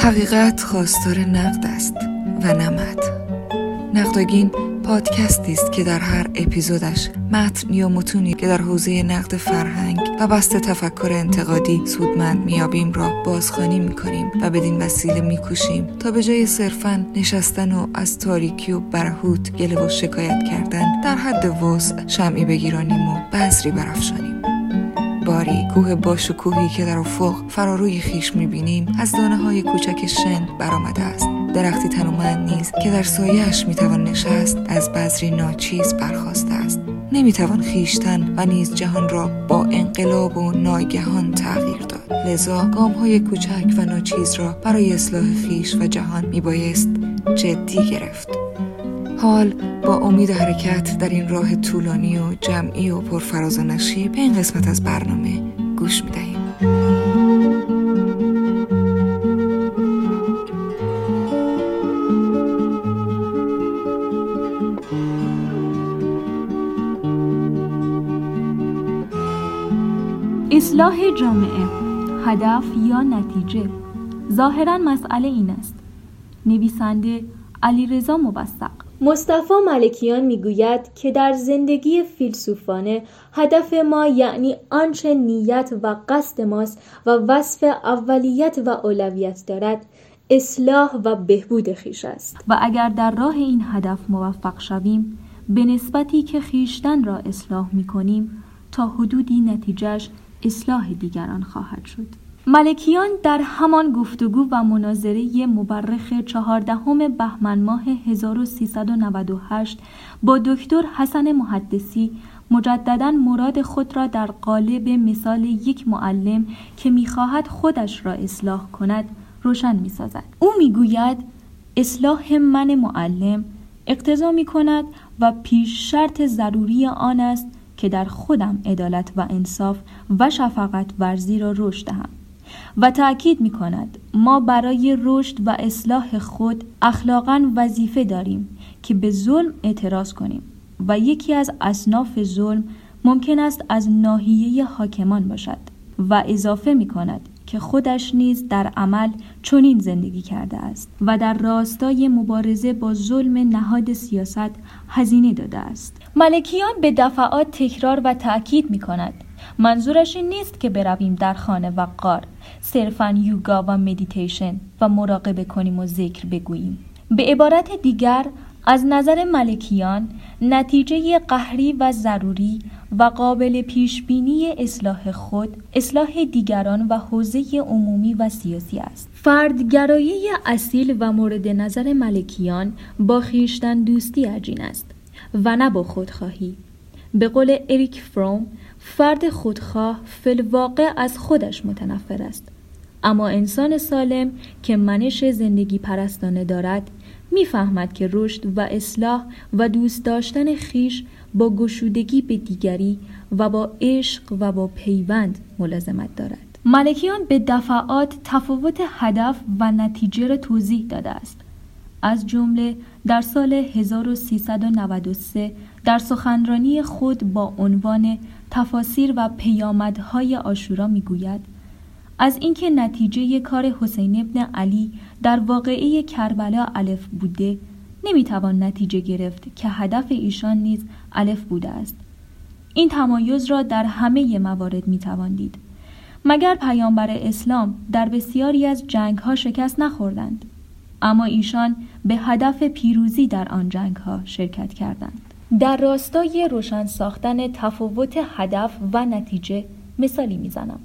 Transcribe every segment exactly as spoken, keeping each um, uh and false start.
حقیقت خواستار نقد است و نمد. نقدگین پادکستی است که در هر اپیزودش متن یا متونی که در حوزه نقد فرهنگ و بسط تفکر انتقادی سودمند میابیم را بازخوانی میکنیم و بدین وسیله میکوشیم تا به جای صرفاً نشستن و از تاریکی و برهوت گله و شکایت کردن در حد وسع شمعی بگیرانیم و بذری برافشانیم. باری کوه باشکوهی که در افق فراروی خیش میبینیم از دانه های کوچک شن برآمده است. درختی تنومند نیز که در سایه‌اش میتوان نشست از بذری ناچیز برخاسته است. نمیتوان خیشتن و نیز جهان را با انقلاب و ناگهان تغییر داد. لذا گام‌های کوچک و ناچیز را برای اصلاح خیش و جهان میبایست جدی گرفت. حال با امید حرکت در این راه طولانی و جمعی و پرفراز و نشیب به این قسمت از برنامه گوش میدهیم. اصلاح جامعه، هدف یا نتیجه؟ ظاهراً مسئله این است. نویسنده علیرضا موثق. مصطفی ملکیان میگوید که در زندگی فیلسوفانه هدف ما یعنی آنچه نیت و قصد ماست و وصف اولیت و اولویت دارد اصلاح و بهبود خویش است. و اگر در راه این هدف موفق شویم به نسبتی که خویشتن را اصلاح می‌کنیم تا حدودی نتیجهش اصلاح دیگران خواهد شد. ملکیان در همان گفتگو و مناظره مورخ چهاردهم بهمن ماه هزار و سیصد و نود و هشت با دکتر حسن محدثی مجدداً مراد خود را در قالب مثال یک معلم که می‌خواهد خودش را اصلاح کند روشن می‌سازد. او می‌گوید اصلاح من معلم اقتضا می‌کند و پیش شرط ضروری آن است که در خودم عدالت و انصاف و شفقت ورزی را رشد دهم. و تأکید می کند ما برای رشد و اصلاح خود اخلاقاً وظیفه داریم که به ظلم اعتراض کنیم و یکی از اصناف ظلم ممکن است از ناحیه حاکمان باشد. و اضافه می کند که خودش نیز در عمل چنین زندگی کرده است و در راستای مبارزه با ظلم نهاد سیاست هزینه داده است. ملکیان به دفعات تکرار و تأکید می کند منظورش این نیست که برویم در خانه و غار صرفاً یوگا و مدیتیشن و مراقبه کنیم و ذکر بگوییم. به عبارت دیگر از نظر ملکیان نتیجه قهری و ضروری و قابل پیشبینی اصلاح خود اصلاح دیگران و حوزه عمومی و سیاسی است. فردگرایی اصیل و مورد نظر ملکیان با خویشتن دوستی عجین است و نه با خودخواهی. به قول اریک فروم فرد خودخواه فی‌الواقع از خودش متنفر است، اما انسان سالم که منش زندگی پرستانه دارد می‌فهمد که رشد و اصلاح و دوست داشتن خویش با گشودگی به دیگری و با عشق و با پیوند ملازمت دارد. ملکیان به دفعات تفاوت هدف و نتیجه را توضیح داده است. از جمله در سال هزار و سیصد و نود و سه در سخنرانی خود با عنوان تفاسیر و پیامدهای عاشورا میگوید از اینکه نتیجه کار حسین ابن علی در واقعه کربلا الف بوده نمیتوان نتیجه گرفت که هدف ایشان نیز الف بوده است. این تمایز را در همه موارد میتوان دید. مگر پیامبر اسلام در بسیاری از جنگ‌ها شکست نخوردند، اما ایشان به هدف پیروزی در آن جنگ‌ها شرکت کردند. در راستای روشن ساختن تفاوت هدف و نتیجه مثالی میزنم.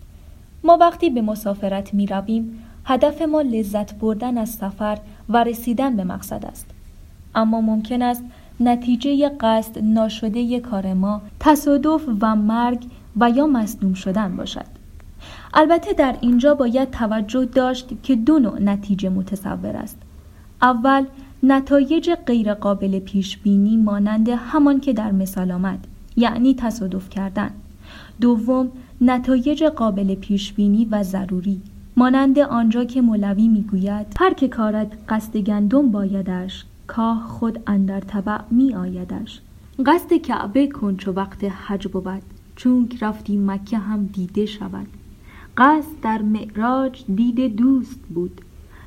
ما وقتی به مسافرت می رویم هدف ما لذت بردن از سفر و رسیدن به مقصد است، اما ممکن است نتیجه قصد ناشده کار ما تصادف و مرگ و یا مصدوم شدن باشد. البته در اینجا باید توجه داشت که دو نوع نتیجه متصور است. اول نتایج غیر قابل پیش بینی مانند همان که در مثال آمد، یعنی تصادف کردن. دوم نتایج قابل پیش بینی و ضروری مانند آنجا که مولوی میگوید هر که کارد قصد گندم بایدش کاه خود اندر تبع می آیدش. قصد کعبه کن چو وقت حج بود چونک رفتی مکه هم دیده شود. قصد در معراج دید دوست بود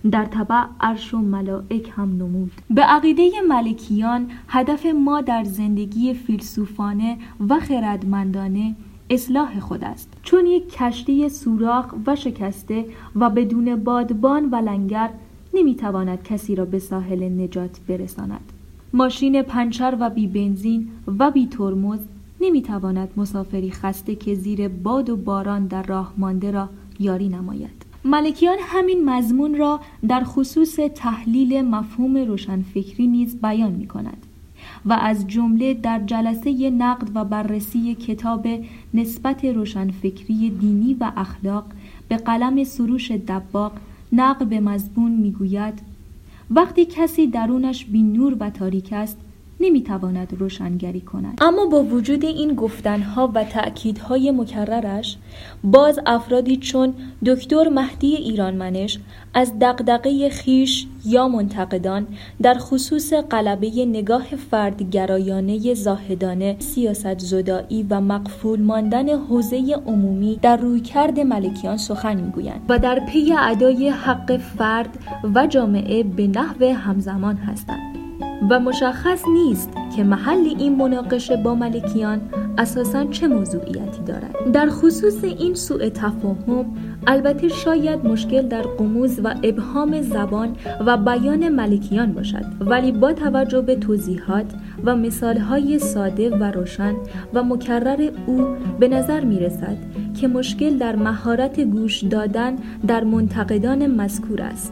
در تبع عرش و ملائک هم نمود. به عقیده ملکیان هدف ما در زندگی فیلسوفانه و خردمندانه اصلاح خود است، چون یک کشتی سوراخ و شکسته و بدون بادبان و لنگر نمیتواند کسی را به ساحل نجات برساند. ماشین پنچر و بی بنزین و بی ترمز نمیتواند مسافری خسته که زیر باد و باران در راه مانده را یاری نماید. ملکیان همین مضمون را در خصوص تحلیل مفهوم روشنفکری نیز بیان می‌کند و از جمله در جلسه نقد و بررسی کتاب نسبت روشنفکری دینی و اخلاق به قلم سروش دباغ نقد به مضمون می‌گوید وقتی کسی درونش بی نور و تاریک است نمیتواند روشنگری کند. اما با وجود این گفتنها و تأکیدهای مکررش، باز افرادی چون دکتر مهدی ایرانمنش از دغدغه خیش یا منتقدان در خصوص غلبه نگاه فردگرایانه زاهدانه، سیاست زدایی و مقفول ماندن حوزه عمومی در رویکرد ملکیان سخن میگویند و در پی ادای حق فرد و جامعه به نحو همزمان هستند و مشخص نیست که محل این مناقشه با ملکیان اساساً چه موضوعیتی دارد. در خصوص این سوء تفاهم البته شاید مشکل در غموض و ابهام زبان و بیان ملکیان باشد، ولی با توجه به توضیحات و مثالهای ساده و روشن و مکرر او به نظر می رسد که مشکل در مهارت گوش دادن در منتقدان مذکور است.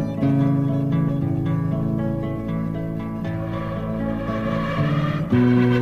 thank you